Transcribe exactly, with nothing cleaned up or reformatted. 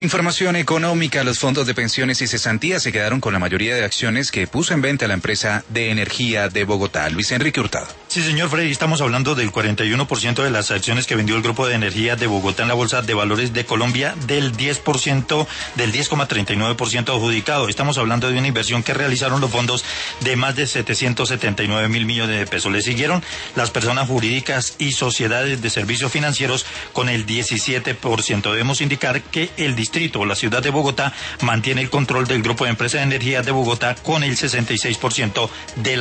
Información económica. Los fondos de pensiones y cesantías se quedaron con la mayoría de acciones que puso en venta la empresa de energía de Bogotá. Luis Enrique Hurtado. Sí, señor Freddy, estamos hablando del cuarenta y uno por ciento de las acciones que vendió el Grupo de Energía de Bogotá en la Bolsa de Valores de Colombia, del diez por ciento, del diez coma treinta y nueve por ciento adjudicado. Estamos hablando de una inversión que realizaron los fondos de más de setecientos setenta y nueve mil millones de pesos. Le siguieron las personas jurídicas y sociedades de servicios financieros con el diecisiete por ciento. Debemos indicar que el distrito o la ciudad de Bogotá mantiene el control del Grupo de Empresas de Energía de Bogotá con el sesenta y seis por ciento de la